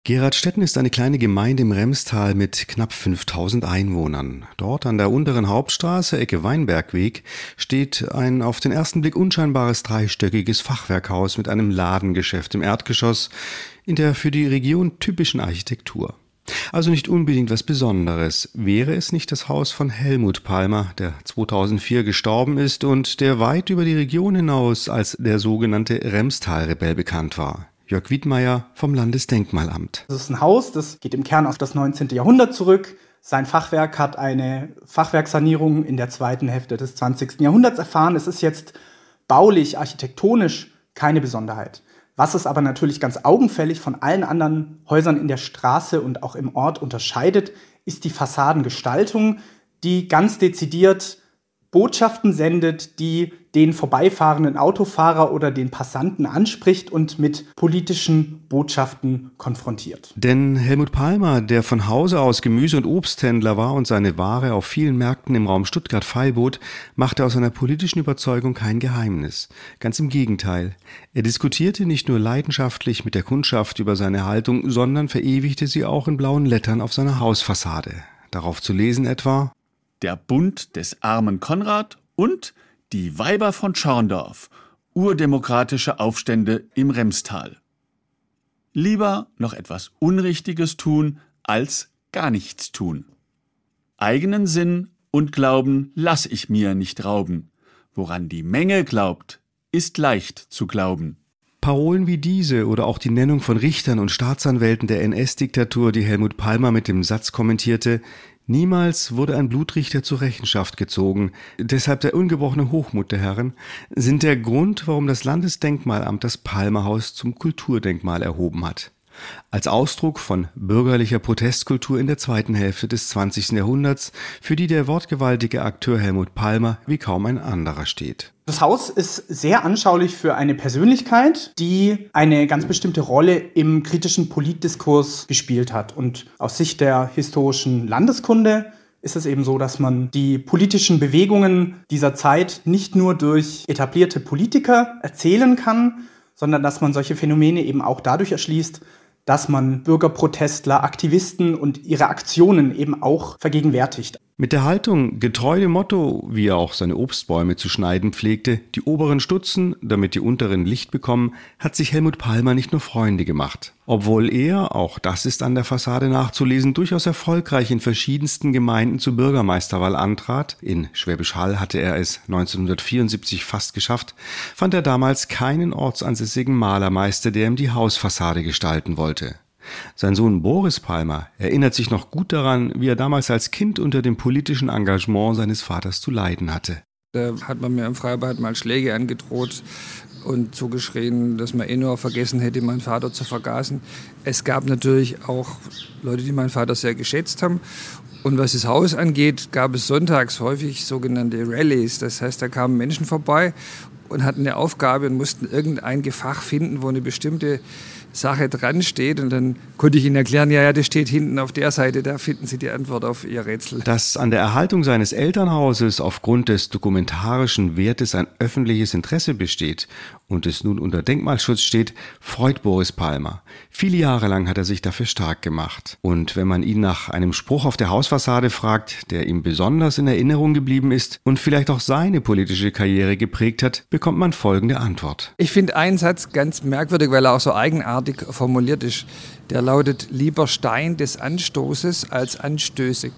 Geradstetten ist eine kleine Gemeinde im Remstal mit knapp 5000 Einwohnern. Dort an der unteren Hauptstraße, Ecke Weinbergweg, steht ein auf den ersten Blick unscheinbares dreistöckiges Fachwerkhaus mit einem Ladengeschäft im Erdgeschoss in der für die Region typischen Architektur. Also nicht unbedingt was Besonderes, wäre es nicht das Haus von Helmut Palmer, der 2004 gestorben ist und der weit über die Region hinaus als der sogenannte Remstal-Rebell bekannt war. Jörg Wiedmeier vom Landesdenkmalamt. Das ist ein Haus, das geht im Kern auf das 19. Jahrhundert zurück. Sein Fachwerk hat eine Fachwerksanierung in der zweiten Hälfte des 20. Jahrhunderts erfahren. Es ist jetzt baulich, architektonisch keine Besonderheit. Was es aber natürlich ganz augenfällig von allen anderen Häusern in der Straße und auch im Ort unterscheidet, ist die Fassadengestaltung, die ganz dezidiert Botschaften sendet, die den vorbeifahrenden Autofahrer oder den Passanten anspricht und mit politischen Botschaften konfrontiert. Denn Helmut Palmer, der von Hause aus Gemüse- und Obsthändler war und seine Ware auf vielen Märkten im Raum Stuttgart feilbot, machte aus seiner politischen Überzeugung kein Geheimnis. Ganz im Gegenteil. Er diskutierte nicht nur leidenschaftlich mit der Kundschaft über seine Haltung, sondern verewigte sie auch in blauen Lettern auf seiner Hausfassade. Darauf zu lesen etwa: Der Bund des armen Konrad und die Weiber von Schorndorf, urdemokratische Aufstände im Remstal. Lieber noch etwas Unrichtiges tun, als gar nichts tun. Eigenen Sinn und Glauben lass ich mir nicht rauben. Woran die Menge glaubt, ist leicht zu glauben. Parolen wie diese oder auch die Nennung von Richtern und Staatsanwälten der NS-Diktatur, die Helmut Palmer mit dem Satz kommentierte: Niemals wurde ein Blutrichter zur Rechenschaft gezogen, deshalb der ungebrochene Hochmut der Herren, sind der Grund, warum das Landesdenkmalamt das Palmerhaus zum Kulturdenkmal erhoben hat. Als Ausdruck von bürgerlicher Protestkultur in der zweiten Hälfte des 20. Jahrhunderts, für die der wortgewaltige Akteur Helmut Palmer wie kaum ein anderer steht. Das Haus ist sehr anschaulich für eine Persönlichkeit, die eine ganz bestimmte Rolle im kritischen Politdiskurs gespielt hat. Und aus Sicht der historischen Landeskunde ist es eben so, dass man die politischen Bewegungen dieser Zeit nicht nur durch etablierte Politiker erzählen kann, sondern dass man solche Phänomene eben auch dadurch erschließt, dass man Bürgerprotestler, Aktivisten und ihre Aktionen eben auch vergegenwärtigt. Mit der Haltung, getreu dem Motto, wie er auch seine Obstbäume zu schneiden pflegte, die oberen stutzen, damit die unteren Licht bekommen, hat sich Helmut Palmer nicht nur Freunde gemacht. Obwohl er, auch das ist an der Fassade nachzulesen, durchaus erfolgreich in verschiedensten Gemeinden zur Bürgermeisterwahl antrat, in Schwäbisch Hall hatte er es 1974 fast geschafft, fand er damals keinen ortsansässigen Malermeister, der ihm die Hausfassade gestalten wollte. Sein Sohn Boris Palmer erinnert sich noch gut daran, wie er damals als Kind unter dem politischen Engagement seines Vaters zu leiden hatte. Da hat man mir im Freibad mal Schläge angedroht und zugeschrien, dass man nur vergessen hätte, meinen Vater zu vergasen. Es gab natürlich auch Leute, die meinen Vater sehr geschätzt haben. Und was das Haus angeht, gab es sonntags häufig sogenannte Rallyes. Das heißt, da kamen Menschen vorbei und hatten eine Aufgabe und mussten irgendein Gefach finden, wo eine bestimmte Sache dran steht, und dann konnte ich ihnen erklären, ja, das steht hinten auf der Seite, da finden Sie die Antwort auf Ihr Rätsel. Dass an der Erhaltung seines Elternhauses aufgrund des dokumentarischen Wertes ein öffentliches Interesse besteht und es nun unter Denkmalschutz steht, freut Boris Palmer. Viele Jahre lang hat er sich dafür stark gemacht. Und wenn man ihn nach einem Spruch auf der Hausfassade fragt, der ihm besonders in Erinnerung geblieben ist und vielleicht auch seine politische Karriere geprägt hat, bekommt man folgende Antwort. Ich finde einen Satz ganz merkwürdig, weil er auch so eigenartig formuliert ist. Der lautet: Lieber Stein des Anstoßes als anstößig.